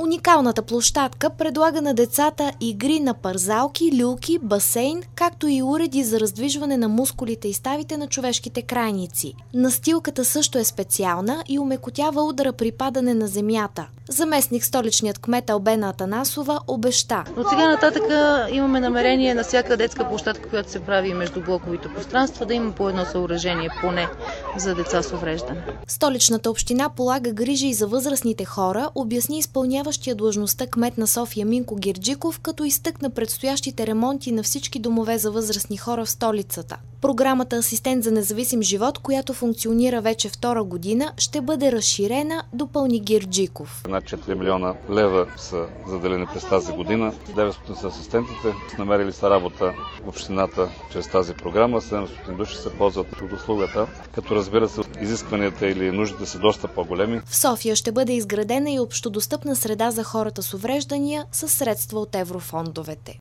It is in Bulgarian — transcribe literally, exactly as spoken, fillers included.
Уникалната площадка предлага на децата игри на парзалки, люлки, басейн, както и уреди за раздвижване на мускулите и ставите на човешките крайници. Настилката също е специална и омекотява удара при падане на земята. Заместник столичният кмет Албена Атанасова обеща. От сега нататък имаме намерение на всяка детска площадка, която се прави между блоковите пространства, да има по едно съоръжение поне за деца с увреждане. Столичната община полага грижи и за възрастните хора, обясни изпълняващия длъжността кмет на София Минко Герджиков, като изтъкна предстоящите ремонти на всички домове за възрастни хора в столицата. Програмата Асистент за независим живот, която функционира вече втора година, ще бъде разширена, допълни Герджиков. Над четири милиона лева са заделени през тази година. деветстотин са асистентите. Намерили са работа в общината чрез тази програма. седемстотин души се ползват от услугата, като разбира се, изискванията или нуждите са доста по-големи. В София ще бъде изградена и общодостъпна среда за хората с увреждания със средства от еврофондовете.